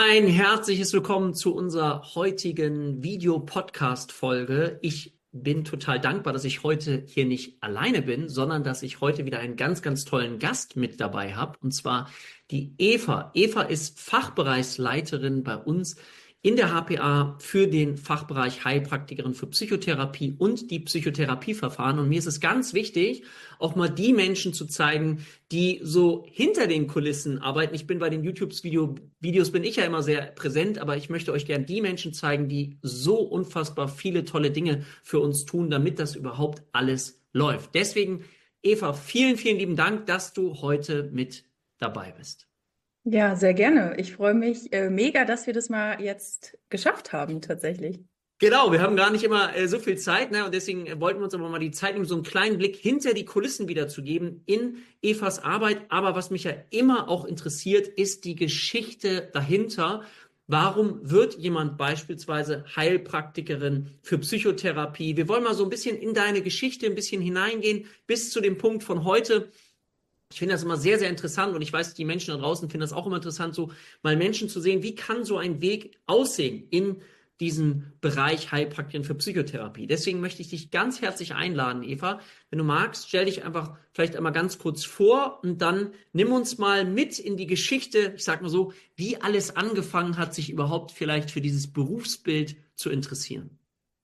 Ein herzliches Willkommen zu unserer heutigen Video-Podcast-Folge. Ich bin total dankbar, dass ich heute hier nicht alleine bin, sondern dass ich heute wieder einen ganz, ganz tollen Gast mit dabei habe, und zwar die Eva. Eva ist Fachbereichsleiterin bei uns in der HPA für den Fachbereich Heilpraktikerin für Psychotherapie und die Psychotherapieverfahren. Und mir ist es ganz wichtig, auch mal die Menschen zu zeigen, die so hinter den Kulissen arbeiten. Ich bin bei den YouTube-Videos bin ich ja immer sehr präsent, aber ich möchte euch gern die Menschen zeigen, die so unfassbar viele tolle Dinge für uns tun, damit das überhaupt alles läuft. Deswegen, Eva, vielen, vielen lieben Dank, dass du heute mit dabei bist. Ja, sehr gerne. Ich freue mich mega, dass wir das mal jetzt geschafft haben, tatsächlich. Genau, wir haben gar nicht immer so viel Zeit, ne? Und deswegen wollten wir uns aber mal die Zeit nehmen, so einen kleinen Blick hinter die Kulissen wiederzugeben in Evas Arbeit. Aber was mich ja immer auch interessiert, ist die Geschichte dahinter. Warum wird jemand beispielsweise Heilpraktikerin für Psychotherapie? Wir wollen mal so ein bisschen in deine Geschichte ein bisschen hineingehen, bis zu dem Punkt von heute. Ich finde das immer sehr, sehr interessant, und ich weiß, die Menschen da draußen finden das auch immer interessant, so mal Menschen zu sehen, wie kann so ein Weg aussehen in diesem Bereich Heilpraktikerin für Psychotherapie. Deswegen möchte ich dich ganz herzlich einladen, Eva. Wenn du magst, stell dich einfach vielleicht einmal ganz kurz vor und dann nimm uns mal mit in die Geschichte, ich sag mal so, wie alles angefangen hat, sich überhaupt vielleicht für dieses Berufsbild zu interessieren.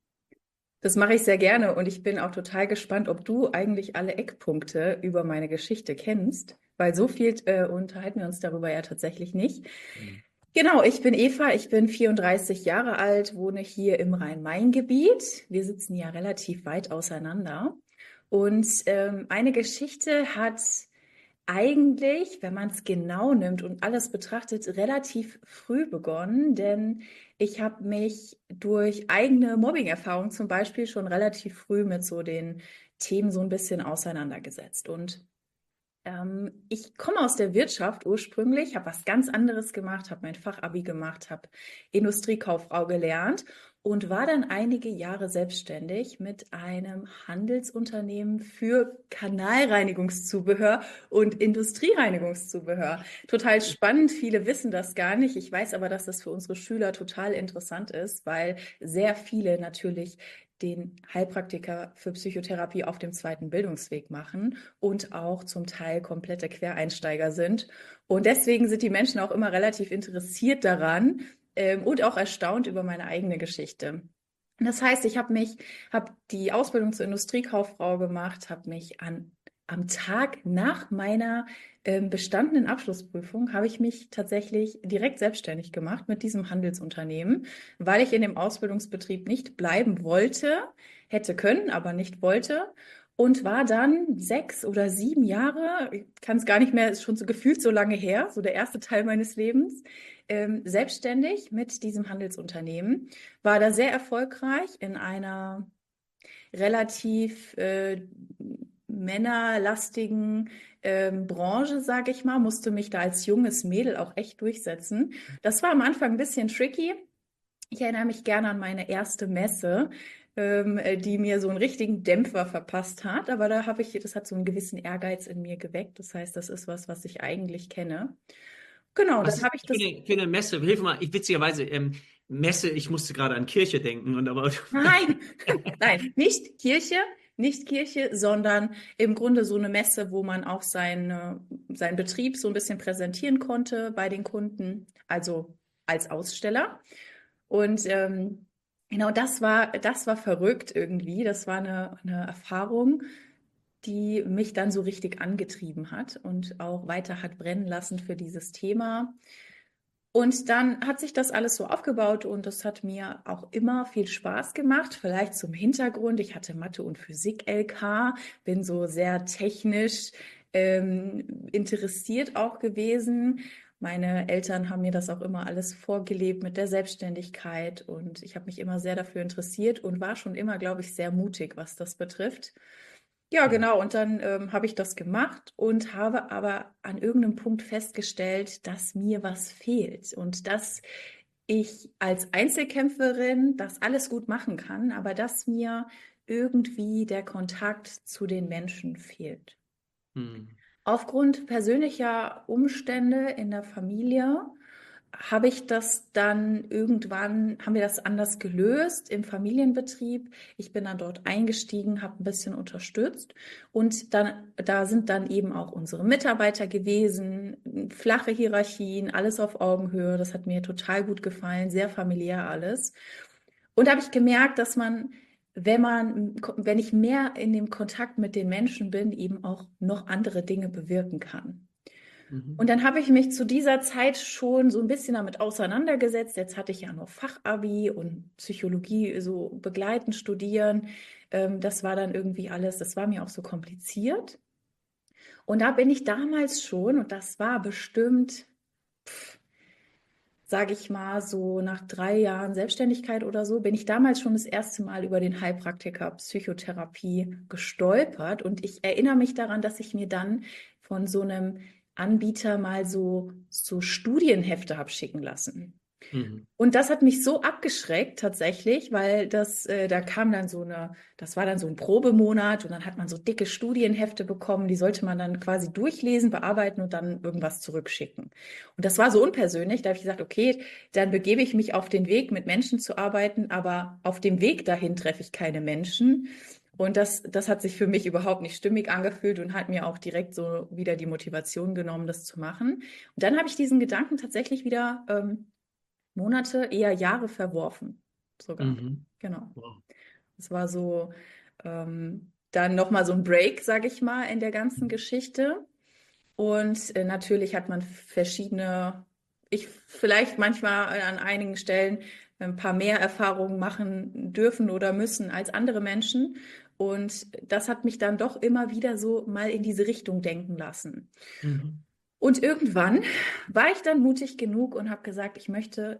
Das mache ich sehr gerne und ich bin auch total gespannt, ob du eigentlich alle Eckpunkte über meine Geschichte kennst, weil so viel unterhalten wir uns darüber ja tatsächlich nicht. Genau, ich bin Eva, ich bin 34 Jahre alt, wohne hier im Rhein-Main-Gebiet. Wir sitzen ja relativ weit auseinander. Und eine Geschichte hat eigentlich, wenn man es genau nimmt und alles betrachtet, relativ früh begonnen, denn ich habe mich durch eigene Mobbing-Erfahrungen zum Beispiel schon relativ früh mit so den Themen so ein bisschen auseinandergesetzt. Und ich komme aus der Wirtschaft ursprünglich, habe was ganz anderes gemacht, habe mein Fachabi gemacht, habe Industriekauffrau gelernt und war dann einige Jahre selbstständig mit einem Handelsunternehmen für Kanalreinigungszubehör und Industriereinigungszubehör. Total spannend, viele wissen das gar nicht. Ich weiß aber, dass das für unsere Schüler total interessant ist, weil sehr viele natürlich den Heilpraktiker für Psychotherapie auf dem zweiten Bildungsweg machen und auch zum Teil komplette Quereinsteiger sind. Und deswegen sind die Menschen auch immer relativ interessiert daran, und auch erstaunt über meine eigene Geschichte. Das heißt, ich habe die Ausbildung zur Industriekauffrau gemacht, habe mich am Tag nach meiner bestandenen Abschlussprüfung habe ich mich tatsächlich direkt selbstständig gemacht mit diesem Handelsunternehmen, weil ich in dem Ausbildungsbetrieb nicht bleiben wollte, hätte können, aber nicht wollte. Und war dann 6 oder 7 Jahre, ich kann es gar nicht mehr, ist schon so gefühlt so lange her, so der erste Teil meines Lebens, selbstständig mit diesem Handelsunternehmen. War da sehr erfolgreich in einer relativ männerlastigen Branche, sage ich mal, musste mich da als junges Mädel auch echt durchsetzen. Das war am Anfang ein bisschen tricky. Ich erinnere mich gerne an meine erste Messe, die mir so einen richtigen Dämpfer verpasst hat. Aber das hat so einen gewissen Ehrgeiz in mir geweckt. Das heißt, das ist was, was ich eigentlich kenne. Genau, Was dann ist habe ich für das. für eine Messe? Hilf mal, witzigerweise, Messe, ich musste gerade an Kirche denken, und aber Nein, nein, nicht Kirche, sondern im Grunde so eine Messe, wo man auch seinen Betrieb so ein bisschen präsentieren konnte bei den Kunden, also als Aussteller. Und genau, das war verrückt irgendwie. Das war eine Erfahrung, die mich dann so richtig angetrieben hat und auch weiter hat brennen lassen für dieses Thema. Und dann hat sich das alles so aufgebaut und das hat mir auch immer viel Spaß gemacht. Vielleicht zum Hintergrund, ich hatte Mathe- und Physik-LK, bin so sehr technisch interessiert auch gewesen. Meine Eltern haben mir das auch immer alles vorgelebt mit der Selbstständigkeit und ich habe mich immer sehr dafür interessiert und war schon immer, glaube ich, sehr mutig, was das betrifft. Ja, genau. Und dann habe ich das gemacht und habe aber an irgendeinem Punkt festgestellt, dass mir was fehlt und dass ich als Einzelkämpferin das alles gut machen kann, aber dass mir irgendwie der Kontakt zu den Menschen fehlt. Hm. Aufgrund persönlicher Umstände in der Familie habe ich das dann irgendwann, haben wir das anders gelöst im Familienbetrieb. Ich bin dann dort eingestiegen, habe ein bisschen unterstützt und dann, da sind dann eben auch unsere Mitarbeiter gewesen, flache Hierarchien, alles auf Augenhöhe. Das hat mir total gut gefallen, sehr familiär alles. Und da habe ich gemerkt, dass man, wenn ich mehr in dem Kontakt mit den Menschen bin, eben auch noch andere Dinge bewirken kann. Und Mhm. dann habe ich mich zu dieser Zeit schon so ein bisschen damit auseinandergesetzt. Jetzt hatte ich ja nur Fachabi und Psychologie so begleitend studieren. Das war dann irgendwie alles, das war mir auch so kompliziert. Und da bin ich damals schon, und das war bestimmt, sage ich mal, so nach 3 Jahren Selbstständigkeit oder so, bin ich damals schon das erste Mal über den Heilpraktiker Psychotherapie gestolpert. Und ich erinnere mich daran, dass ich mir dann von so einem Anbieter mal so Studienhefte habe schicken lassen. Mhm. Und das hat mich so abgeschreckt tatsächlich, weil da kam dann das war dann so ein Probemonat und dann hat man so dicke Studienhefte bekommen, die sollte man dann quasi durchlesen, bearbeiten und dann irgendwas zurückschicken. Und das war so unpersönlich, da habe ich gesagt, okay, dann begebe ich mich auf den Weg, mit Menschen zu arbeiten, aber auf dem Weg dahin treffe ich keine Menschen. Und das hat sich für mich überhaupt nicht stimmig angefühlt und hat mir auch direkt so wieder die Motivation genommen, das zu machen. Und dann habe ich diesen Gedanken tatsächlich wieder Monate, eher Jahre verworfen, sogar. Mhm. Genau. Wow. Es war so dann nochmal so ein Break, sage ich mal, in der ganzen Mhm. Geschichte. Und natürlich hat man ich vielleicht manchmal an einigen Stellen ein paar mehr Erfahrungen machen dürfen oder müssen als andere Menschen. Und das hat mich dann doch immer wieder so mal in diese Richtung denken lassen. Mhm. Und irgendwann war ich dann mutig genug und habe gesagt, ich möchte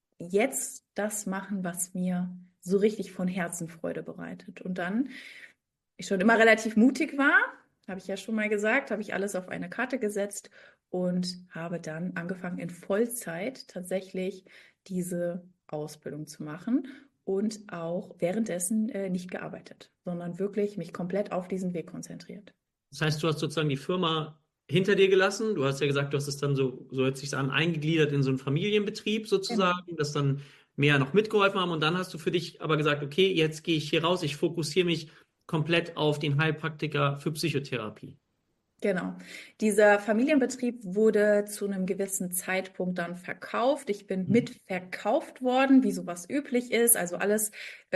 jetzt das machen, was mir so richtig von Herzen Freude bereitet. Und dann, ich schon immer relativ mutig war, habe ich ja schon mal gesagt, habe ich alles auf eine Karte gesetzt und habe dann angefangen in Vollzeit tatsächlich diese Ausbildung zu machen und auch währenddessen nicht gearbeitet, sondern wirklich mich komplett auf diesen Weg konzentriert. Das heißt, du hast sozusagen die Firma hinter dir gelassen. Du hast ja gesagt, du hast es dann so hört sich an, eingegliedert in so einen Familienbetrieb Genau. sozusagen, das dann mehr noch mitgeholfen haben. Und dann hast du für dich aber gesagt, okay, jetzt gehe ich hier raus, ich fokussiere mich komplett auf den Heilpraktiker für Psychotherapie. Genau. Dieser Familienbetrieb wurde zu einem gewissen Zeitpunkt dann verkauft. Ich bin Mhm. mitverkauft worden, wie sowas üblich ist. Also alles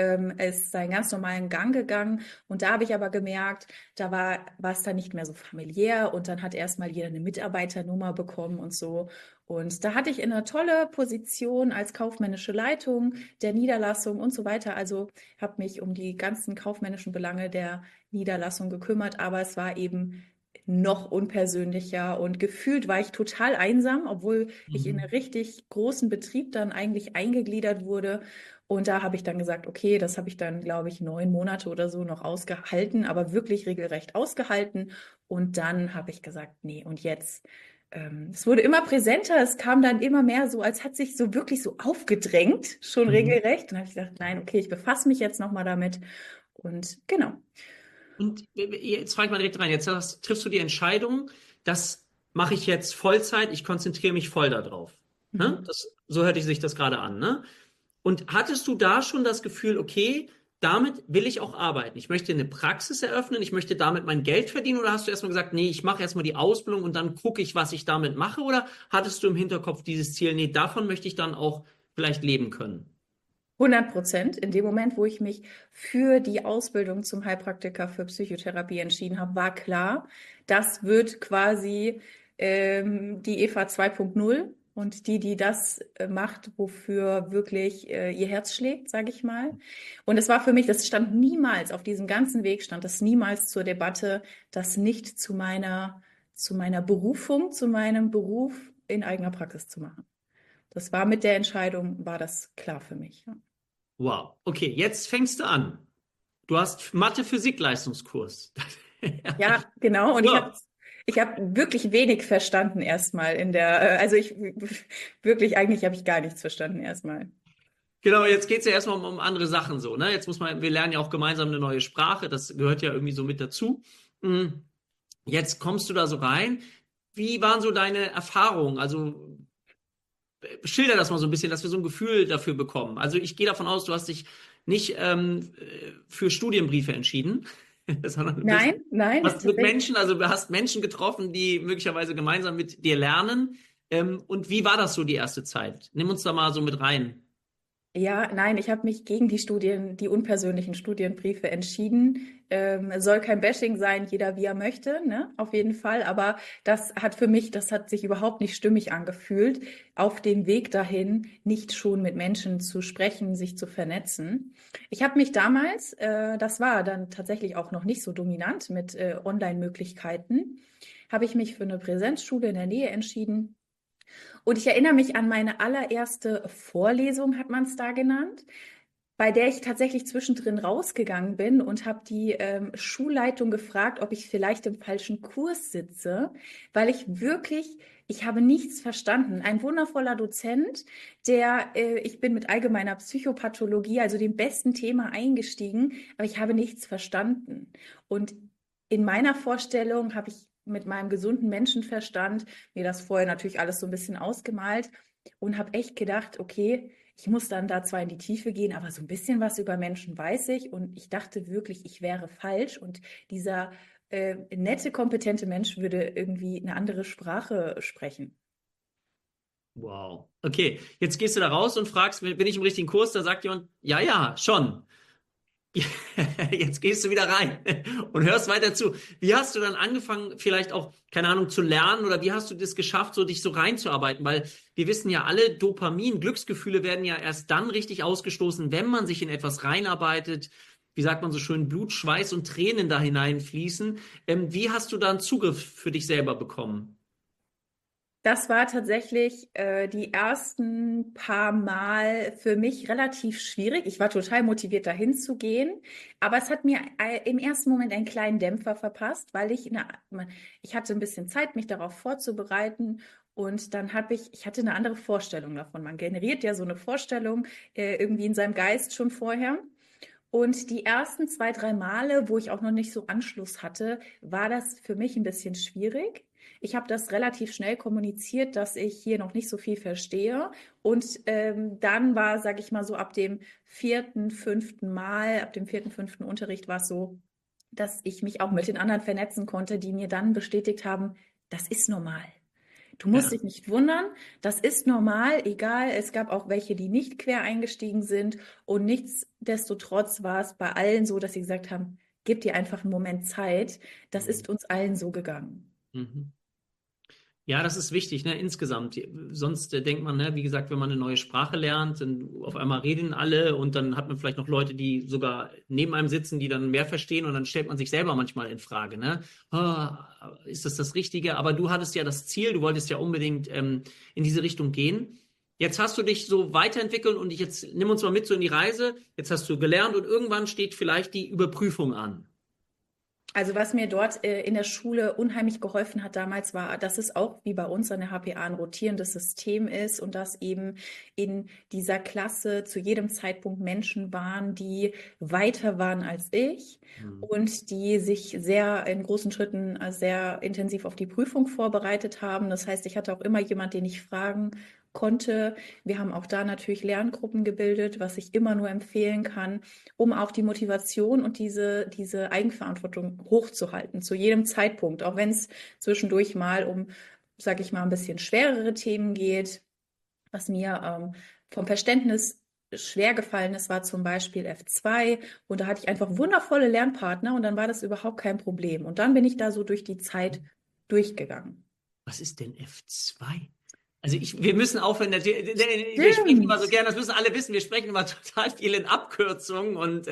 ist seinen ganz normalen Gang gegangen. Und da habe ich aber gemerkt, war es dann nicht mehr so familiär. Und dann hat erstmal jeder eine Mitarbeiternummer bekommen und so. Und da hatte ich eine tolle Position als kaufmännische Leitung der Niederlassung und so weiter. Also habe mich um die ganzen kaufmännischen Belange der Niederlassung gekümmert. Aber es war eben noch unpersönlicher und gefühlt war ich total einsam, obwohl ich in einen Mhm. richtig großen Betrieb dann eigentlich eingegliedert wurde. Und da habe ich dann gesagt, okay, das habe ich dann, glaube ich, 9 Monate oder so noch ausgehalten, aber wirklich regelrecht ausgehalten. Und dann habe ich gesagt, nee, und jetzt. Es wurde immer präsenter, es kam dann immer mehr so, als hat sich so wirklich so aufgedrängt, schon Mhm. regelrecht. Und dann habe ich gesagt, nein, okay, ich befasse mich jetzt nochmal damit. Und genau. Und jetzt frage ich mal direkt rein. Triffst du die Entscheidung, das mache ich jetzt Vollzeit, ich konzentriere mich voll darauf. Ne? Mhm. So hörte sich das gerade an, ne? Und hattest du da schon das Gefühl, okay, damit will ich auch arbeiten? Ich möchte eine Praxis eröffnen, ich möchte damit mein Geld verdienen, oder hast du erstmal gesagt, nee, ich mache erstmal die Ausbildung und dann gucke ich, was ich damit mache? Oder hattest du im Hinterkopf dieses Ziel, nee, davon möchte ich dann auch vielleicht leben können? 100%. In dem Moment, wo ich mich für die Ausbildung zum Heilpraktiker für Psychotherapie entschieden habe, war klar, das wird quasi die Eva 2.0 und die das macht, wofür wirklich ihr Herz schlägt, sage ich mal. Und es war für mich, das stand niemals auf diesem ganzen Weg, stand das niemals zur Debatte, das nicht zu meiner Berufung, zu meinem Beruf in eigener Praxis zu machen. Das war mit der Entscheidung, war das klar für mich. Ja. Wow. Okay, jetzt fängst du an. Du hast Mathe-Physik-Leistungskurs. Ja, genau. Und So. ich hab wirklich wenig verstanden erstmal also wirklich, eigentlich habe ich gar nichts verstanden erstmal. Genau, jetzt geht es ja erstmal um andere Sachen so, ne? Wir lernen ja auch gemeinsam eine neue Sprache, das gehört ja irgendwie so mit dazu. Mm, Jetzt kommst du da so rein. Wie waren so deine Erfahrungen? Also schilder das mal so ein bisschen, dass wir so ein Gefühl dafür bekommen. Also ich gehe davon aus, du hast dich nicht für Studienbriefe entschieden, sondern du bist, Nein, nein, hast mit tatsächlich. Menschen, also du hast Menschen getroffen, die möglicherweise gemeinsam mit dir lernen. Und wie war das so die erste Zeit? Nimm uns da mal so mit rein. Ja, nein, ich habe mich gegen die unpersönlichen Studienbriefe entschieden. Soll kein Bashing sein, jeder wie er möchte, ne? Auf jeden Fall. Aber das hat sich überhaupt nicht stimmig angefühlt, auf dem Weg dahin nicht schon mit Menschen zu sprechen, sich zu vernetzen. Ich habe mich damals, das war dann tatsächlich auch noch nicht so dominant mit Online-Möglichkeiten, habe ich mich für eine Präsenzschule in der Nähe entschieden. Und ich erinnere mich an meine allererste Vorlesung, hat man es da genannt, bei der ich tatsächlich zwischendrin rausgegangen bin und habe die Schulleitung gefragt, ob ich vielleicht im falschen Kurs sitze, weil ich habe nichts verstanden. Ein wundervoller Dozent, ich bin mit allgemeiner Psychopathologie, also dem besten Thema eingestiegen, aber ich habe nichts verstanden. Und in meiner Vorstellung habe ich mit meinem gesunden Menschenverstand mir das vorher natürlich alles so ein bisschen ausgemalt und habe echt gedacht, okay, ich muss dann da zwar in die Tiefe gehen, aber so ein bisschen was über Menschen weiß ich. Und ich dachte wirklich, ich wäre falsch. Und dieser nette, kompetente Mensch würde irgendwie eine andere Sprache sprechen. Wow. Okay, jetzt gehst du da raus und fragst, bin ich im richtigen Kurs? Da sagt jemand, ja, ja, schon. Jetzt gehst du wieder rein und hörst weiter zu. Wie hast du dann angefangen, vielleicht auch, keine Ahnung, zu lernen oder wie hast du das geschafft, so dich so reinzuarbeiten? Weil wir wissen ja alle, Dopamin, Glücksgefühle werden ja erst dann richtig ausgestoßen, wenn man sich in etwas reinarbeitet. Wie sagt man so schön, Blut, Schweiß und Tränen da hineinfließen. Wie hast du da einen Zugriff für dich selber bekommen? Das war tatsächlich die ersten paar Mal für mich relativ schwierig. Ich war total motiviert, dahin zu gehen, aber es hat mir im ersten Moment einen kleinen Dämpfer verpasst, ich hatte ein bisschen Zeit, mich darauf vorzubereiten. Und dann ich hatte eine andere Vorstellung davon. Man generiert ja so eine Vorstellung irgendwie in seinem Geist schon vorher. Und die ersten zwei, drei Male, wo ich auch noch nicht so Anschluss hatte, war das für mich ein bisschen schwierig. Ich habe das relativ schnell kommuniziert, dass ich hier noch nicht so viel verstehe. Und dann war, sage ich mal so, ab dem vierten, fünften Mal, ab dem vierten, fünften Unterricht war es so, dass ich mich auch mit den anderen vernetzen konnte, die mir dann bestätigt haben, das ist normal. Du musst Ja. dich nicht wundern, das ist normal, egal. Es gab auch welche, die nicht quer eingestiegen sind. Und nichtsdestotrotz war es bei allen so, dass sie gesagt haben, gib dir einfach einen Moment Zeit. Das Mhm. ist uns allen so gegangen. Mhm. Ja, das ist wichtig, ne, insgesamt. Sonst denkt man, ne, wie gesagt, wenn man eine neue Sprache lernt, dann auf einmal reden alle und dann hat man vielleicht noch Leute, die sogar neben einem sitzen, die dann mehr verstehen und dann stellt man sich selber manchmal in Frage, ne? Ist das das Richtige? Aber du hattest ja das Ziel, du wolltest ja unbedingt in diese Richtung gehen. Jetzt hast du dich so weiterentwickelt und jetzt nimm uns mal mit so in die Reise. Jetzt hast du gelernt und irgendwann steht vielleicht die Überprüfung an. Also was mir dort in der Schule unheimlich geholfen hat damals war, dass es auch wie bei uns an der HPA ein rotierendes System ist und dass eben in dieser Klasse zu jedem Zeitpunkt Menschen waren, die weiter waren als ich Mhm. und die sich sehr in großen Schritten sehr intensiv auf die Prüfung vorbereitet haben. Das heißt, ich hatte auch immer jemand, den ich fragen konnte. Wir haben auch da natürlich Lerngruppen gebildet, was ich immer nur empfehlen kann, um auch die Motivation und diese Eigenverantwortung hochzuhalten, zu jedem Zeitpunkt, auch wenn es zwischendurch mal um, sage ich mal, ein bisschen schwerere Themen geht. Was mir vom Verständnis schwer gefallen ist, war zum Beispiel F2 und da hatte ich einfach wundervolle Lernpartner und dann war das überhaupt kein Problem. Und dann bin ich da so durch die Zeit durchgegangen. Was ist denn F2? Also wir müssen aufhören, wir sprechen immer so Stimmt. gern, das müssen alle wissen, wir sprechen immer total viel in Abkürzungen und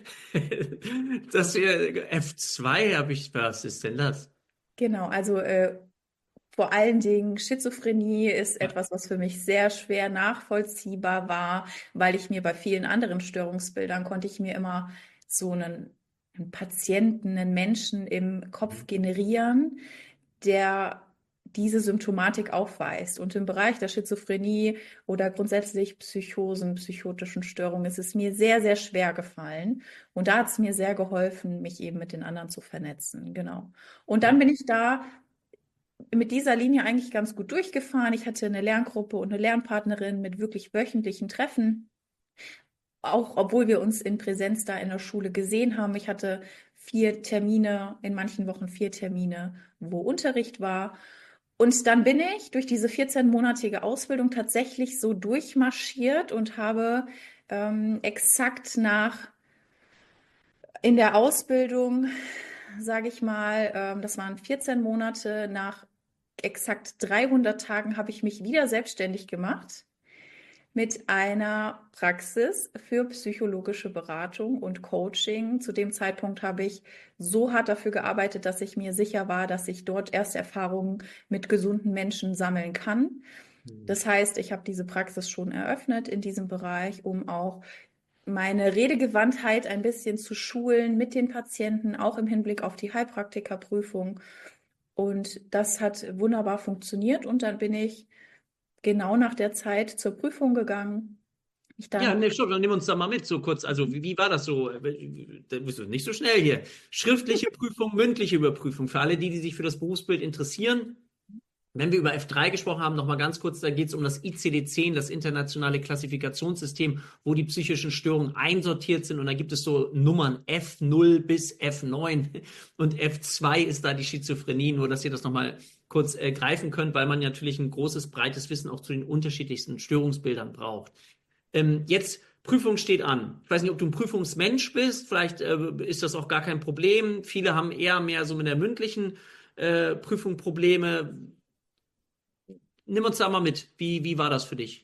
das hier, F2 habe ich, was ist denn das? Genau, also vor allen Dingen Schizophrenie ist Ja. etwas, was für mich sehr schwer nachvollziehbar war, weil ich mir bei vielen anderen Störungsbildern konnte ich mir immer einen Patienten, einen Menschen im Kopf generieren, der diese Symptomatik aufweist. Und im Bereich der Schizophrenie oder grundsätzlich Psychosen, psychotischen Störungen ist es mir sehr, sehr schwer gefallen. Und da hat es mir sehr geholfen, mich eben mit den anderen zu vernetzen. Genau. Und dann Ja. bin ich da mit dieser Linie eigentlich ganz gut durchgefahren. Ich hatte eine Lerngruppe und eine Lernpartnerin mit wirklich wöchentlichen Treffen, auch obwohl wir uns in Präsenz da in der Schule gesehen haben. Ich hatte 4 Termine, in manchen Wochen 4 Termine, wo Unterricht war. Und dann bin ich durch diese 14-monatige Ausbildung tatsächlich so durchmarschiert und habe exakt in der Ausbildung, sage ich mal, das waren 14 Monate, nach exakt 300 Tagen habe ich mich wieder selbstständig gemacht mit einer Praxis für psychologische Beratung und Coaching. Zu dem Zeitpunkt habe ich so hart dafür gearbeitet, dass ich mir sicher war, dass ich dort erste Erfahrungen mit gesunden Menschen sammeln kann. Das heißt, ich habe diese Praxis schon eröffnet in diesem Bereich, um auch meine Redegewandtheit ein bisschen zu schulen mit den Patienten, auch im Hinblick auf die Heilpraktikerprüfung. Und das hat wunderbar funktioniert. Und dann bin ich genau nach der Zeit zur Prüfung gegangen. Ja, ne, stopp, dann nimm uns da mal mit, so kurz. Also, wie war das so? Da bist du nicht so schnell hier. Schriftliche Prüfung, mündliche Überprüfung. Für alle die sich für das Berufsbild interessieren. Wenn wir über F3 gesprochen haben, nochmal ganz kurz, da geht es um das ICD-10, das internationale Klassifikationssystem, wo die psychischen Störungen einsortiert sind. Und da gibt es so Nummern F0 bis F9 und F2 ist da die Schizophrenie, nur dass ihr das nochmal kurz greifen könnt, weil man natürlich ein großes, breites Wissen auch zu den unterschiedlichsten Störungsbildern braucht. Jetzt, Prüfung steht an. Ich weiß nicht, ob du ein Prüfungsmensch bist, vielleicht ist das auch gar kein Problem. Viele haben eher mehr so mit der mündlichen Prüfung Probleme. Nimm uns da mal mit. Wie war das für dich?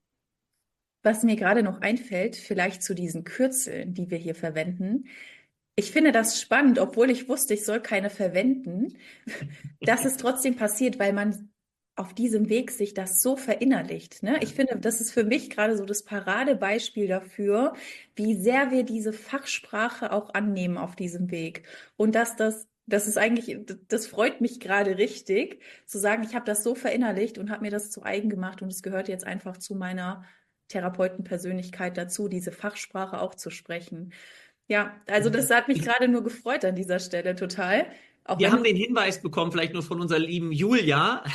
Was mir gerade noch einfällt, vielleicht zu diesen Kürzeln, die wir hier verwenden. Ich finde das spannend, obwohl ich wusste, ich soll keine verwenden, dass es trotzdem passiert, weil man auf diesem Weg sich das so verinnerlicht, ne? Ich finde, das ist für mich gerade so das Paradebeispiel dafür, wie sehr wir diese Fachsprache auch annehmen auf diesem Weg. Und das ist eigentlich, das freut mich gerade richtig, zu sagen, ich habe das so verinnerlicht und habe mir das zu eigen gemacht und es gehört jetzt einfach zu meiner Therapeutenpersönlichkeit dazu, diese Fachsprache auch zu sprechen. Ja, also das hat mich gerade nur gefreut an dieser Stelle total. Auch Wir wenn haben den Hinweis bekommen, vielleicht nur von unserer lieben Julia,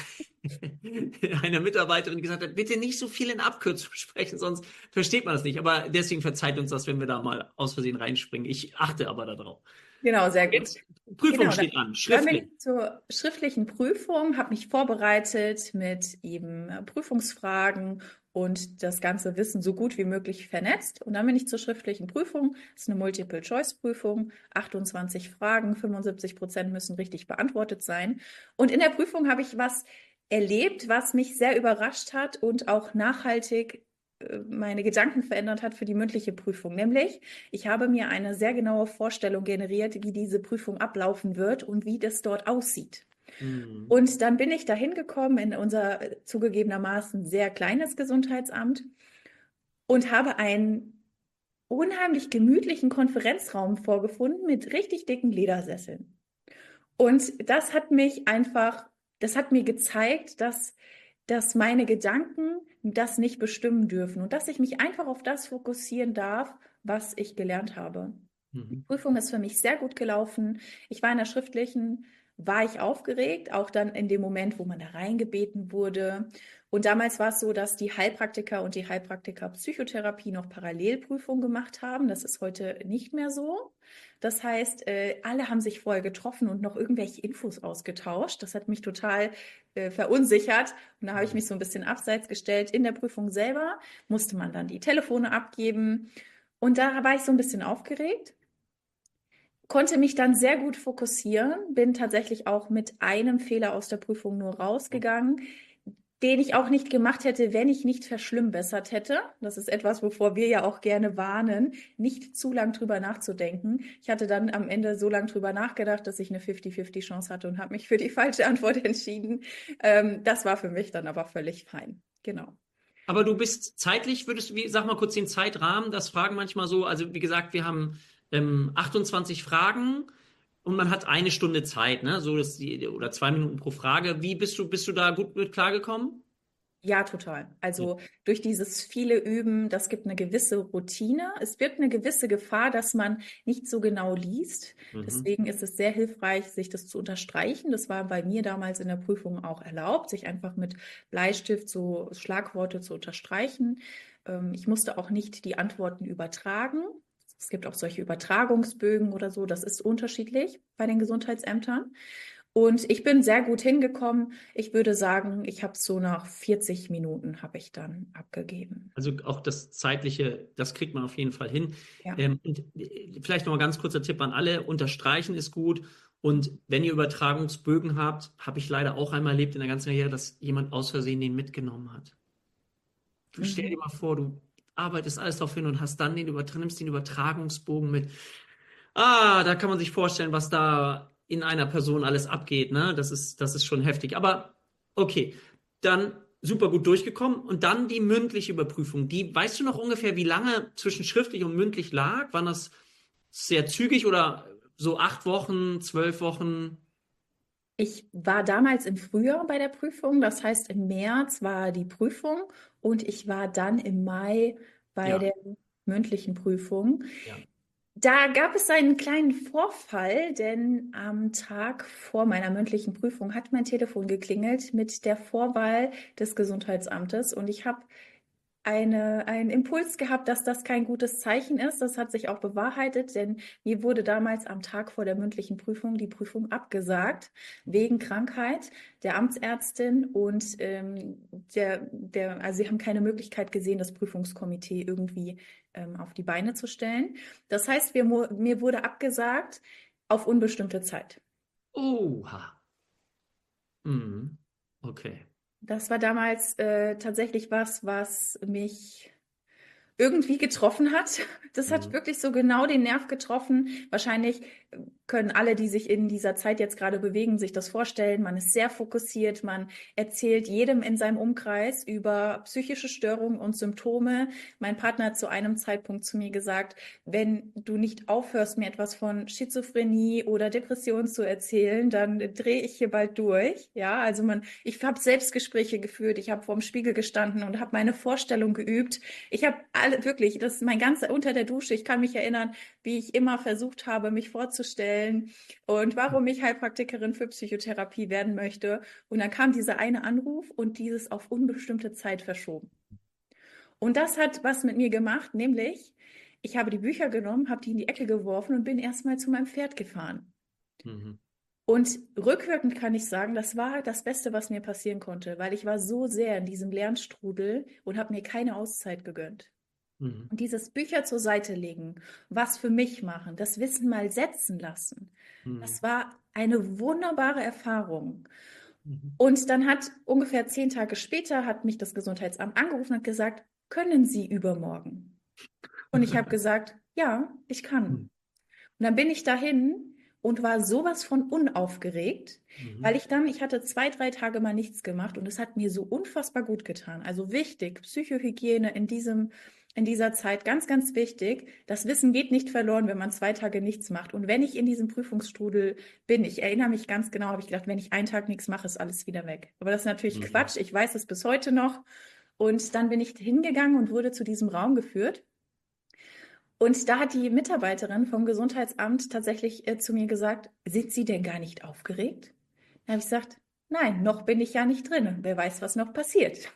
einer Mitarbeiterin, die gesagt hat, bitte nicht so viel in Abkürzungen sprechen, sonst versteht man das nicht. Aber deswegen verzeiht uns das, wenn wir da mal aus Versehen reinspringen. Ich achte aber darauf. genau, sehr gut. Jetzt, Prüfung Genau, steht an, dann bin schriftlich. ich zur schriftlichen Prüfung, habe mich vorbereitet mit eben Prüfungsfragen und das ganze Wissen so gut wie möglich vernetzt. Und dann bin ich zur schriftlichen Prüfung. Das ist eine Multiple-Choice-Prüfung, 28 Fragen, 75% müssen richtig beantwortet sein. Und in der Prüfung habe ich was erlebt, was mich sehr überrascht hat und auch nachhaltig meine Gedanken verändert hat für die mündliche Prüfung. Nämlich, ich habe mir eine sehr genaue Vorstellung generiert, wie diese Prüfung ablaufen wird und wie das dort aussieht. Und dann bin ich da hingekommen in unser zugegebenermaßen sehr kleines Gesundheitsamt und habe einen unheimlich gemütlichen Konferenzraum vorgefunden mit richtig dicken Ledersesseln. Und das hat mir gezeigt, dass meine Gedanken das nicht bestimmen dürfen und dass ich mich einfach auf das fokussieren darf, was ich gelernt habe. Die Prüfung ist für mich sehr gut gelaufen. Ich war in der schriftlichen, war ich aufgeregt, auch dann in dem Moment, wo man da reingebeten wurde. Und damals war es so, dass die Heilpraktiker und die Heilpraktiker Psychotherapie noch Parallelprüfungen gemacht haben. Das ist heute nicht mehr so. Das heißt, alle haben sich vorher getroffen und noch irgendwelche Infos ausgetauscht. Das hat mich total verunsichert. Und da habe ich mich so ein bisschen abseits gestellt. In der Prüfung selber musste man dann die Telefone abgeben. Und da war ich so ein bisschen aufgeregt, konnte mich dann sehr gut fokussieren, bin tatsächlich auch mit einem Fehler aus der Prüfung nur rausgegangen, den ich auch nicht gemacht hätte, wenn ich nicht verschlimmbessert hätte. Das ist etwas, wovor wir ja auch gerne warnen, nicht zu lang drüber nachzudenken. Ich hatte dann am Ende so lang drüber nachgedacht, dass ich eine 50-50 Chance hatte und habe mich für die falsche Antwort entschieden. Das war für mich dann aber völlig fein. Genau. Aber du bist zeitlich, sag mal kurz den Zeitrahmen, das fragen manchmal so, also wie gesagt, wir haben 28 Fragen und man hat eine Stunde Zeit, ne? Oder 2 Minuten pro Frage. Bist du da gut mit klargekommen? Ja, total. Ja. Also durch dieses viele Üben, das gibt eine gewisse Routine. Es birgt eine gewisse Gefahr, dass man nicht so genau liest. Mhm. Deswegen ist es sehr hilfreich, sich das zu unterstreichen. Das war bei mir damals in der Prüfung auch erlaubt, sich einfach mit Bleistift so Schlagworte zu unterstreichen. Ich musste auch nicht die Antworten übertragen. Es gibt auch solche Übertragungsbögen oder so. Das ist unterschiedlich bei den Gesundheitsämtern. Und ich bin sehr gut hingekommen. Ich würde sagen, ich habe so nach 40 Minuten habe ich dann abgegeben. Also auch das Zeitliche, das kriegt man auf jeden Fall hin. Ja. Und vielleicht noch mal ganz kurzer Tipp an alle, unterstreichen ist gut. Und wenn ihr Übertragungsbögen habt, habe ich leider auch einmal erlebt in der ganzen Karriere, dass jemand aus Versehen den mitgenommen hat. Du stell dir Mhm. mal vor, du arbeitest alles darauf hin und hast dann nimmst den Übertragungsbogen mit. Ah, da kann man sich vorstellen, was da in einer Person alles abgeht, ne? Das ist schon heftig. Aber okay, dann super gut durchgekommen. Und dann die mündliche Überprüfung. Die, weißt du noch ungefähr, wie lange zwischen schriftlich und mündlich lag? Waren das sehr zügig oder so 8 Wochen, 12 Wochen? Ich war damals im Frühjahr bei der Prüfung, das heißt im März war die Prüfung und ich war dann im Mai bei Ja, der mündlichen Prüfung. ja. Da gab es einen kleinen Vorfall, denn am Tag vor meiner mündlichen Prüfung hat mein Telefon geklingelt mit der Vorwahl des Gesundheitsamtes und ich habe einen Impuls gehabt, dass das kein gutes Zeichen ist. Das hat sich auch bewahrheitet, denn mir wurde damals am Tag vor der mündlichen Prüfung die Prüfung abgesagt, wegen Krankheit der Amtsärztin und also sie haben keine Möglichkeit gesehen, das Prüfungskomitee irgendwie auf die Beine zu stellen. Das heißt, mir wurde abgesagt auf unbestimmte Zeit. Oha. Mhm. Okay. Das war damals tatsächlich was mich irgendwie getroffen hat. Das hat Mhm. wirklich so genau den Nerv getroffen. Wahrscheinlich können alle, die sich in dieser Zeit jetzt gerade bewegen, sich das vorstellen. Man ist sehr fokussiert, man erzählt jedem in seinem Umkreis über psychische Störungen und Symptome. Mein Partner hat zu einem Zeitpunkt zu mir gesagt, wenn du nicht aufhörst, mir etwas von Schizophrenie oder Depression zu erzählen, dann drehe ich hier bald durch. Ja, also ich habe Selbstgespräche geführt, ich habe vorm Spiegel gestanden und habe meine Vorstellung geübt. Ich habe alle, wirklich, das ist mein ganzer unter der Dusche. Ich kann mich erinnern, wie ich immer versucht habe, mich vorzustellen und warum ich Heilpraktikerin für Psychotherapie werden möchte. Und dann kam dieser eine Anruf und dieses auf unbestimmte Zeit verschoben. Und das hat was mit mir gemacht, nämlich ich habe die Bücher genommen, habe die in die Ecke geworfen und bin erstmal zu meinem Pferd gefahren. Mhm. Und rückwirkend kann ich sagen, das war das Beste, was mir passieren konnte, weil ich war so sehr in diesem Lernstrudel und habe mir keine Auszeit gegönnt. Mhm. Und dieses Bücher zur Seite legen, was für mich machen, das Wissen mal setzen lassen, Mhm. das war eine wunderbare Erfahrung. Mhm. Und dann hat ungefähr 10 Tage später hat mich das Gesundheitsamt angerufen und gesagt, können Sie übermorgen? Und ich habe gesagt, ja, ich kann. Mhm. Und dann bin ich dahin und war sowas von unaufgeregt, weil Mhm. ich hatte 2, 3 Tage mal nichts gemacht und es hat mir so unfassbar gut getan. Also wichtig, Psychohygiene in dieser Zeit, ganz, ganz wichtig. Das Wissen geht nicht verloren, wenn man 2 Tage nichts macht. Und wenn ich in diesem Prüfungsstrudel bin, ich erinnere mich ganz genau, habe ich gedacht, wenn ich einen Tag nichts mache, ist alles wieder weg. Aber das ist natürlich Mhm. Quatsch. Ich weiß es bis heute noch. Und dann bin ich hingegangen und wurde zu diesem Raum geführt. Und da hat die Mitarbeiterin vom Gesundheitsamt tatsächlich zu mir gesagt, sind Sie denn gar nicht aufgeregt? Da habe ich gesagt, nein, noch bin ich ja nicht drin. Wer weiß, was noch passiert.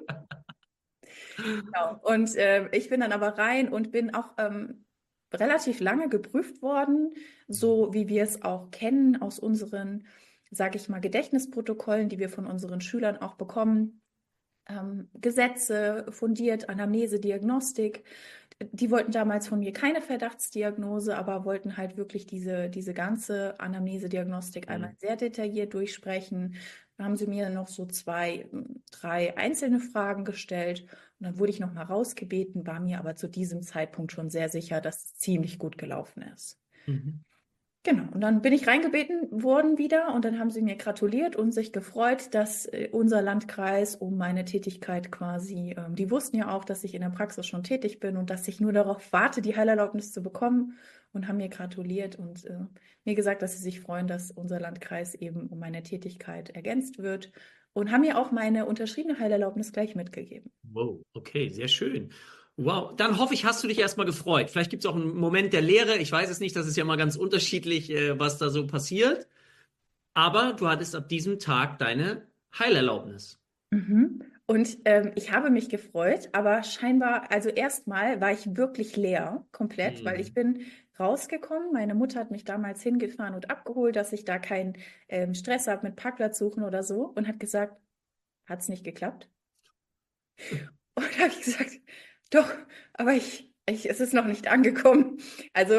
Genau. Und ich bin dann aber rein und bin auch relativ lange geprüft worden, so wie wir es auch kennen aus unseren, sage ich mal, Gedächtnisprotokollen, die wir von unseren Schülern auch bekommen. Gesetze, fundiert, Anamnese, Diagnostik. Die wollten damals von mir keine Verdachtsdiagnose, aber wollten halt wirklich diese ganze Anamnese-Diagnostik einmal Mhm. sehr detailliert durchsprechen. Dann haben sie mir noch so 2, 3 einzelne Fragen gestellt und dann wurde ich noch mal rausgebeten, war mir aber zu diesem Zeitpunkt schon sehr sicher, dass es ziemlich gut gelaufen ist. Mhm. Genau, und dann bin ich reingebeten worden wieder und dann haben sie mir gratuliert und sich gefreut, dass unser Landkreis um meine Tätigkeit quasi, die wussten ja auch, dass ich in der Praxis schon tätig bin und dass ich nur darauf warte, die Heilerlaubnis zu bekommen und haben mir gratuliert und mir gesagt, dass sie sich freuen, dass unser Landkreis eben um meine Tätigkeit ergänzt wird. und haben mir auch meine unterschriebene Heilerlaubnis gleich mitgegeben. Wow, okay, sehr schön. Wow, dann hoffe ich, hast du dich erstmal gefreut. Vielleicht gibt es auch einen Moment der Leere. Ich weiß es nicht, das ist ja mal ganz unterschiedlich, was da so passiert. Aber du hattest ab diesem Tag deine Heilerlaubnis. Mhm. Und ich habe mich gefreut, aber scheinbar, also erstmal war ich wirklich leer, komplett, weil ich Mhm. bin rausgekommen. Meine Mutter hat mich damals hingefahren und abgeholt, dass ich da keinen Stress habe mit Parkplatz suchen oder so und hat gesagt, hat es nicht geklappt? Und da habe ich gesagt, doch, aber es ist noch nicht angekommen. Also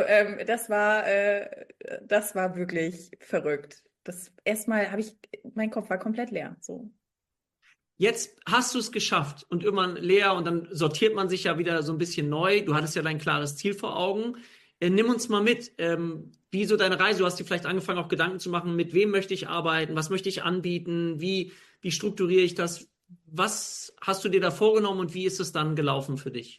das war wirklich verrückt. Das erstmal habe ich, mein Kopf war komplett leer. So. Jetzt hast du es geschafft und irgendwann leer und dann sortiert man sich ja wieder so ein bisschen neu. Du hattest ja dein klares Ziel vor Augen. Nimm uns mal mit, wie so deine Reise. Du hast dir vielleicht angefangen, auch Gedanken zu machen, mit wem möchte ich arbeiten, was möchte ich anbieten, wie strukturiere ich das? Was hast du dir da vorgenommen und wie ist es dann gelaufen für dich?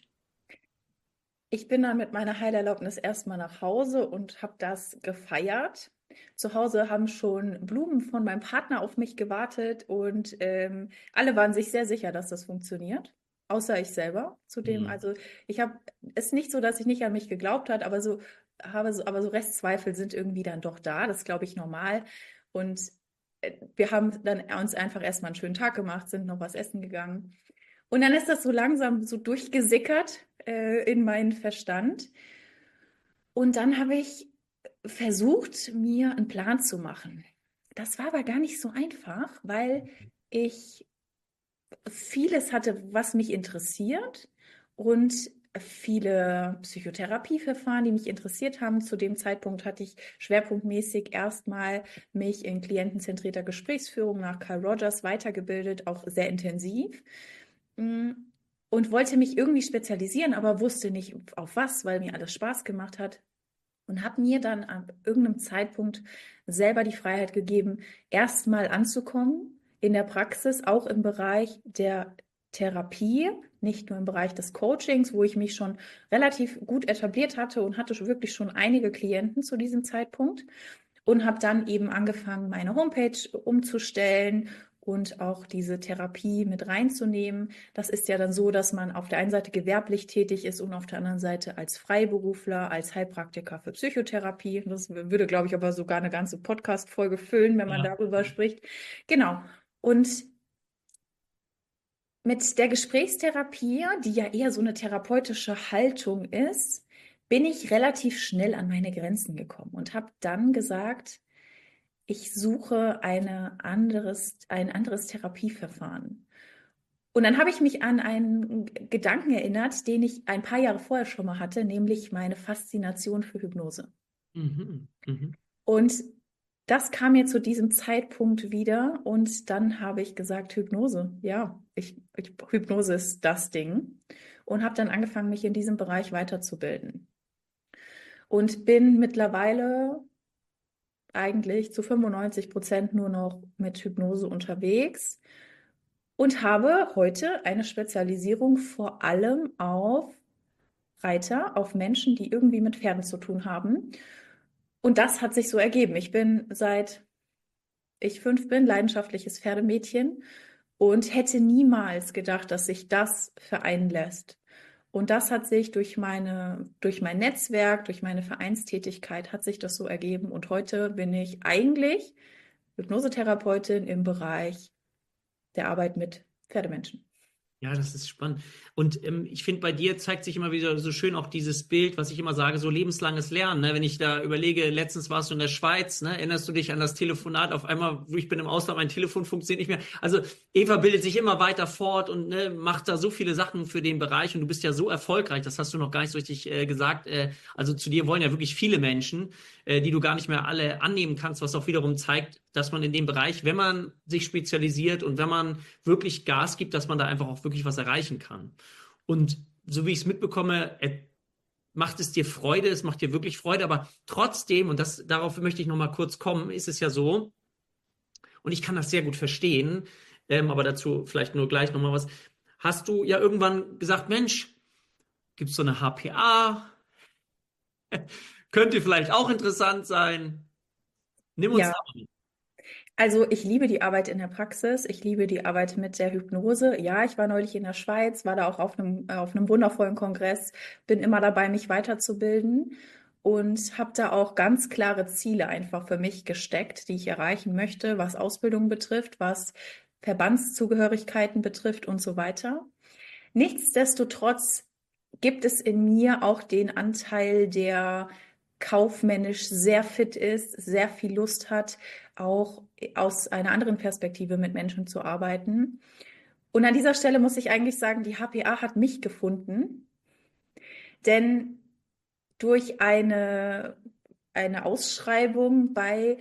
Ich bin dann mit meiner Heilerlaubnis erstmal nach Hause und habe das gefeiert. Zu Hause haben schon Blumen von meinem Partner auf mich gewartet und alle waren sich sehr sicher, dass das funktioniert. Außer ich selber. Zudem, Hm. also ich habe es ist nicht so, dass ich nicht an mich geglaubt habe, aber so Restzweifel sind irgendwie dann doch da. Das glaube ich normal. Und wir haben dann uns einfach erstmal einen schönen Tag gemacht, sind noch was essen gegangen. Und dann ist das so langsam so durchgesickert in meinen Verstand. Und dann habe ich versucht, mir einen Plan zu machen. Das war aber gar nicht so einfach, weil ich vieles hatte, was mich interessiert und viele Psychotherapieverfahren, die mich interessiert haben. Zu dem Zeitpunkt hatte ich schwerpunktmäßig erstmal mich in klientenzentrierter Gesprächsführung nach Carl Rogers weitergebildet, auch sehr intensiv. Mm, Und wollte mich irgendwie spezialisieren, aber wusste nicht auf was, weil mir alles Spaß gemacht hat. Und habe mir dann ab irgendeinem Zeitpunkt selber die Freiheit gegeben, erstmal anzukommen in der Praxis, auch im Bereich der Therapie, nicht nur im Bereich des Coachings, wo ich mich schon relativ gut etabliert hatte und hatte wirklich schon einige Klienten zu diesem Zeitpunkt und habe dann eben angefangen, meine Homepage umzustellen und auch diese Therapie mit reinzunehmen. Das ist ja dann so, dass man auf der einen Seite gewerblich tätig ist und auf der anderen Seite als Freiberufler, als Heilpraktiker für Psychotherapie. Das würde, glaube ich, aber sogar eine ganze Podcast-Folge füllen, wenn man Ja. darüber spricht. Genau. Und mit der Gesprächstherapie, die ja eher so eine therapeutische Haltung ist, bin ich relativ schnell an meine Grenzen gekommen und habe dann gesagt, ich suche ein anderes Therapieverfahren. Und dann habe ich mich an einen Gedanken erinnert, den ich ein paar Jahre vorher schon mal hatte, nämlich meine Faszination für Hypnose. Mhm. Mhm. Und das kam mir zu diesem Zeitpunkt wieder und dann habe ich gesagt, Hypnose, ja, Hypnose ist das Ding und habe dann angefangen, mich in diesem Bereich weiterzubilden und bin mittlerweile eigentlich zu 95% nur noch mit Hypnose unterwegs und habe heute eine Spezialisierung vor allem auf Reiter, auf Menschen, die irgendwie mit Pferden zu tun haben. Und das hat sich so ergeben. Ich bin seit ich 5 bin leidenschaftliches Pferdemädchen und hätte niemals gedacht, dass sich das vereinen lässt. Und das hat sich durch mein Netzwerk, durch meine Vereinstätigkeit hat sich das so ergeben. Und heute bin ich eigentlich Hypnosetherapeutin im Bereich der Arbeit mit Pferdemenschen. Ja, das ist spannend. Und ich finde, bei dir zeigt sich immer wieder so schön auch dieses Bild, was ich immer sage, so lebenslanges Lernen. Ne? Wenn ich da überlege, letztens warst du in der Schweiz, ne? Erinnerst du dich an das Telefonat? Auf einmal, ich bin im Ausland, mein Telefon funktioniert nicht mehr. Also Eva bildet sich immer weiter fort und ne, macht da so viele Sachen für den Bereich. Und du bist ja so erfolgreich, das hast du noch gar nicht so richtig gesagt. Also zu dir wollen ja wirklich viele Menschen, die du gar nicht mehr alle annehmen kannst, was auch wiederum zeigt, dass man in dem Bereich, wenn man sich spezialisiert und wenn man wirklich Gas gibt, dass man da einfach auch wirklich was erreichen kann. Und so wie ich es mitbekomme, macht es dir Freude, es macht dir wirklich Freude, aber trotzdem, und darauf möchte ich nochmal kurz kommen, ist es ja so, und ich kann das sehr gut verstehen, aber dazu vielleicht nur gleich nochmal was, hast du ja irgendwann gesagt, Mensch, gibt es so eine HPA? Könnte vielleicht auch interessant sein. Nimm uns Ja, da mal mit. Also ich liebe die Arbeit in der Praxis, ich liebe die Arbeit mit der Hypnose. Ja, ich war neulich in der Schweiz, war da auch auf einem wundervollen Kongress, bin immer dabei, mich weiterzubilden und habe da auch ganz klare Ziele einfach für mich gesteckt, die ich erreichen möchte, was Ausbildung betrifft, was Verbandszugehörigkeiten betrifft und so weiter. Nichtsdestotrotz gibt es in mir auch den Anteil, der kaufmännisch sehr fit ist, sehr viel Lust hat, auch aus einer anderen Perspektive mit Menschen zu arbeiten. Und an dieser Stelle muss ich eigentlich sagen, die HPA hat mich gefunden, denn durch eine Ausschreibung bei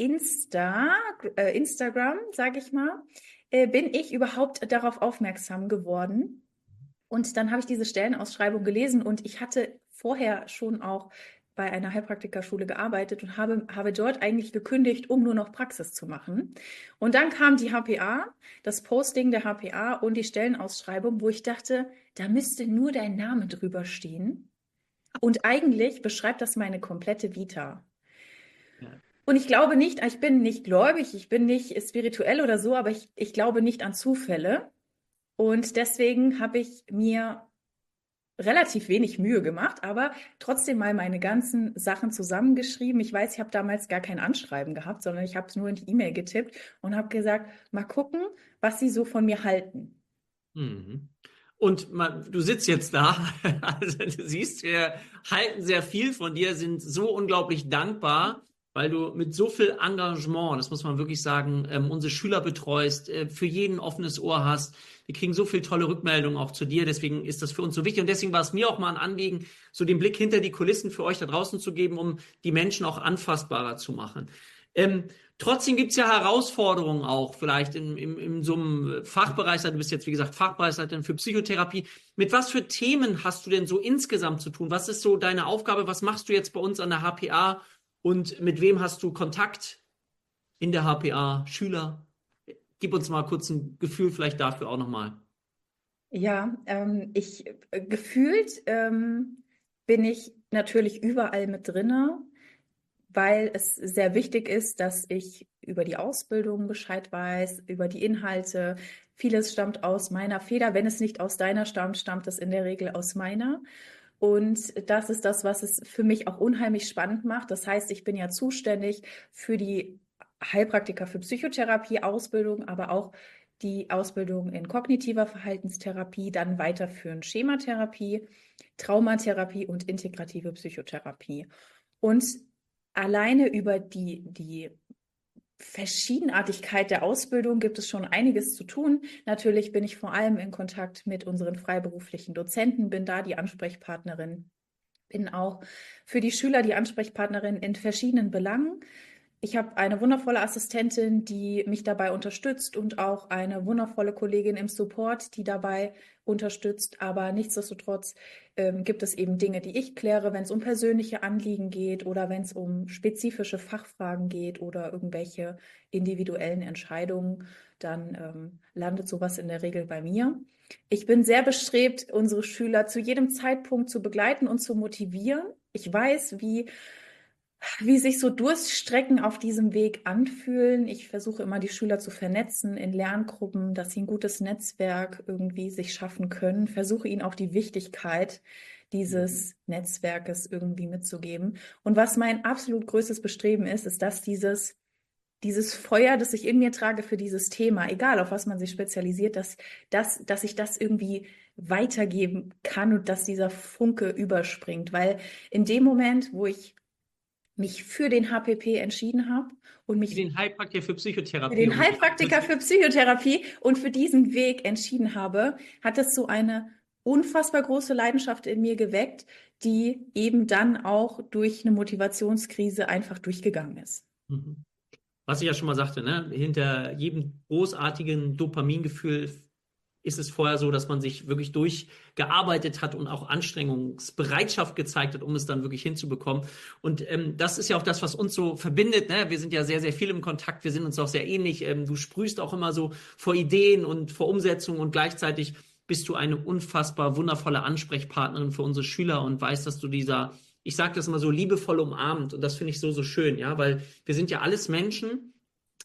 Instagram, sage ich mal, bin ich überhaupt darauf aufmerksam geworden. Und dann habe ich diese Stellenausschreibung gelesen und ich hatte vorher schon auch bei einer Heilpraktikerschule gearbeitet und habe dort eigentlich gekündigt, um nur noch Praxis zu machen. Und dann kam die HPA, das Posting der HPA und die Stellenausschreibung, wo ich dachte, da müsste nur dein Name drüber stehen. Und eigentlich beschreibt das meine komplette Vita. Ja. Und ich glaube nicht, ich bin nicht gläubig, ich bin nicht spirituell oder so, aber ich glaube nicht an Zufälle. Und deswegen habe ich mir relativ wenig Mühe gemacht, aber trotzdem mal meine ganzen Sachen zusammengeschrieben. Ich weiß, ich habe damals gar kein Anschreiben gehabt, sondern ich habe es nur in die E-Mail getippt und habe gesagt, mal gucken, was sie so von mir halten. Mhm. Und du sitzt jetzt da, also du siehst, wir halten sehr viel von dir, sind so unglaublich dankbar, weil du mit so viel Engagement, das muss man wirklich sagen, unsere Schüler betreust, für jeden offenes Ohr hast. Wir kriegen so viel tolle Rückmeldungen auch zu dir, deswegen ist das für uns so wichtig und deswegen war es mir auch mal ein Anliegen, so den Blick hinter die Kulissen für euch da draußen zu geben, um die Menschen auch anfassbarer zu machen. Trotzdem gibt es ja Herausforderungen auch, vielleicht in so einem Fachbereich, du bist jetzt, wie gesagt, Fachbereichsleiterin für Psychotherapie. Mit was für Themen hast du denn so insgesamt zu tun? Was ist so deine Aufgabe? Was machst du jetzt bei uns an der HPA? Und mit wem hast du Kontakt in der HPA? Schüler? Gib uns mal kurz ein Gefühl vielleicht dafür auch nochmal. Ja, gefühlt bin ich natürlich überall mit drinne, weil es sehr wichtig ist, dass ich über die Ausbildung Bescheid weiß, über die Inhalte. Vieles stammt aus meiner Feder. Wenn es nicht aus deiner stammt, stammt es in der Regel aus meiner. Und das ist das, was es für mich auch unheimlich spannend macht. Das heißt, ich bin ja zuständig für die Heilpraktiker für Psychotherapie-Ausbildung, aber auch die Ausbildung in kognitiver Verhaltenstherapie, dann weiterführend Schematherapie, Traumatherapie und integrative Psychotherapie. Und alleine über die Verschiedenartigkeit der Ausbildung gibt es schon einiges zu tun. Natürlich bin ich vor allem in Kontakt mit unseren freiberuflichen Dozenten, bin da die Ansprechpartnerin, bin auch für die Schüler die Ansprechpartnerin in verschiedenen Belangen. Ich habe eine wundervolle Assistentin, die mich dabei unterstützt und auch eine wundervolle Kollegin im Support, die dabei unterstützt. Aber nichtsdestotrotz gibt es eben Dinge, die ich kläre, wenn es um persönliche Anliegen geht oder wenn es um spezifische Fachfragen geht oder irgendwelche individuellen Entscheidungen, dann landet sowas in der Regel bei mir. Ich bin sehr bestrebt, unsere Schüler zu jedem Zeitpunkt zu begleiten und zu motivieren. Ich weiß, wie sich so Durststrecken auf diesem Weg anfühlen. Ich versuche immer, die Schüler zu vernetzen in Lerngruppen, dass sie ein gutes Netzwerk irgendwie sich schaffen können. Versuche ihnen auch die Wichtigkeit dieses Netzwerkes irgendwie mitzugeben. Und was mein absolut größtes Bestreben ist, ist, dass dieses Feuer, das ich in mir trage für dieses Thema, egal auf was man sich spezialisiert, dass ich das irgendwie weitergeben kann und dass dieser Funke überspringt. Weil in dem Moment, wo ich mich für den HPP entschieden habe und mich Für den Heilpraktiker für für Psychotherapie. den Heilpraktiker für Psychotherapie und für diesen Weg entschieden habe, hat es so eine unfassbar große Leidenschaft in mir geweckt, die eben dann auch durch eine Motivationskrise einfach durchgegangen ist. Mhm. Was ich ja schon mal sagte, ne? Hinter jedem großartigen Dopamingefühl ist es vorher so, dass man sich wirklich durchgearbeitet hat und auch Anstrengungsbereitschaft gezeigt hat, um es dann wirklich hinzubekommen. Und das ist ja auch das, was uns so verbindet. Ne? Wir sind ja sehr, sehr viel im Kontakt. Wir sind uns auch sehr ähnlich. Du sprühst auch immer so vor Ideen und vor Umsetzung und gleichzeitig bist du eine unfassbar wundervolle Ansprechpartnerin für unsere Schüler und weißt, dass du ich sage das immer so, liebevoll umarmt. Und das finde ich so, so schön, ja, weil wir sind ja alles Menschen,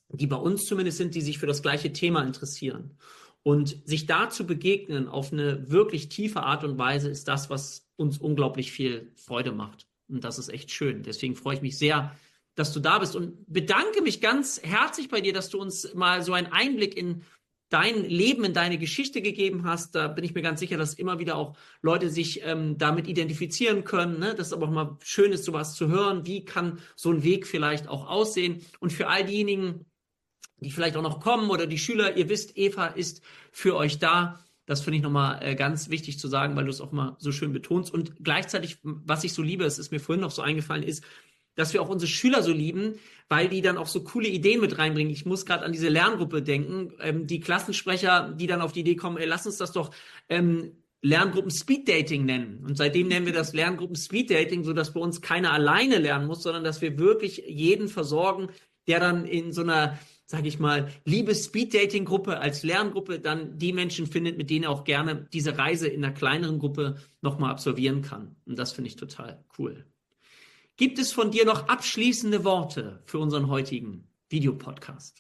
die bei uns zumindest sind, die sich für das gleiche Thema interessieren. Und sich da zu begegnen auf eine wirklich tiefe Art und Weise ist das, was uns unglaublich viel Freude macht. Und das ist echt schön. Deswegen freue ich mich sehr, dass du da bist und bedanke mich ganz herzlich bei dir, dass du uns mal so einen Einblick in dein Leben, in deine Geschichte gegeben hast. Da bin ich mir ganz sicher, dass immer wieder auch Leute sich damit identifizieren können. Ne? Das ist aber auch mal schön ist, sowas zu hören. Wie kann so ein Weg vielleicht auch aussehen? Und für all diejenigen, die vielleicht auch noch kommen oder die Schüler, ihr wisst, Eva ist für euch da. Das finde ich nochmal ganz wichtig zu sagen, weil du es auch mal so schön betonst. Und gleichzeitig, was ich so liebe, es ist mir vorhin noch so eingefallen, ist, dass wir auch unsere Schüler so lieben, weil die dann auch so coole Ideen mit reinbringen. Ich muss gerade an diese Lerngruppe denken. Die Klassensprecher, die dann auf die Idee kommen, ey, lass uns das doch Lerngruppen Speed Dating nennen. Und seitdem nennen wir das Lerngruppen Speed Dating, sodass bei uns keiner alleine lernen muss, sondern dass wir wirklich jeden versorgen, der dann in so einer, sage ich mal, Liebes-Speed-Dating-Gruppe als Lerngruppe dann die Menschen findet, mit denen er auch gerne diese Reise in einer kleineren Gruppe nochmal absolvieren kann. Und das finde ich total cool. Gibt es von dir noch abschließende Worte für unseren heutigen Videopodcast?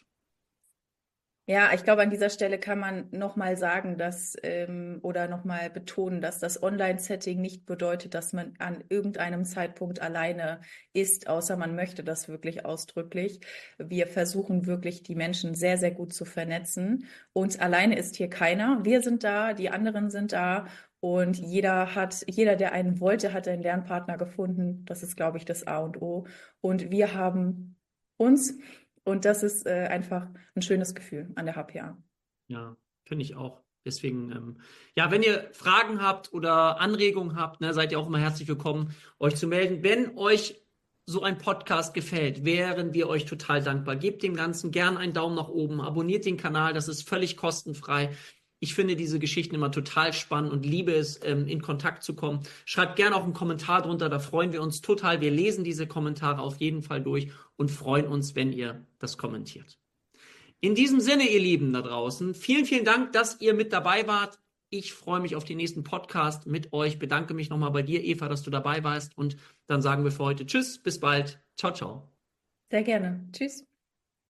Ja, ich glaube, an dieser Stelle kann man nochmal sagen, oder nochmal betonen, dass das Online-Setting nicht bedeutet, dass man an irgendeinem Zeitpunkt alleine ist, außer man möchte das wirklich ausdrücklich. Wir versuchen wirklich, die Menschen sehr, sehr gut zu vernetzen. Und alleine ist hier keiner. Wir sind da, die anderen sind da. Und jeder, der einen wollte, hat einen Lernpartner gefunden. Das ist, glaube ich, das A und O. Und wir haben uns. Und das ist einfach ein schönes Gefühl an der HPA. Ja, finde ich auch. Deswegen, ja, wenn ihr Fragen habt oder Anregungen habt, ne, seid ihr auch immer herzlich willkommen, euch zu melden. Wenn euch so ein Podcast gefällt, wären wir euch total dankbar. Gebt dem Ganzen gern einen Daumen nach oben, abonniert den Kanal, das ist völlig kostenfrei. Ich finde diese Geschichten immer total spannend und liebe es, in Kontakt zu kommen. Schreibt gerne auch einen Kommentar drunter, da freuen wir uns total. Wir lesen diese Kommentare auf jeden Fall durch und freuen uns, wenn ihr das kommentiert. In diesem Sinne, ihr Lieben da draußen, vielen, vielen Dank, dass ihr mit dabei wart. Ich freue mich auf den nächsten Podcast mit euch. Bedanke mich nochmal bei dir, Eva, dass du dabei warst. Und dann sagen wir für heute Tschüss, bis bald. Ciao, ciao. Sehr gerne. Tschüss.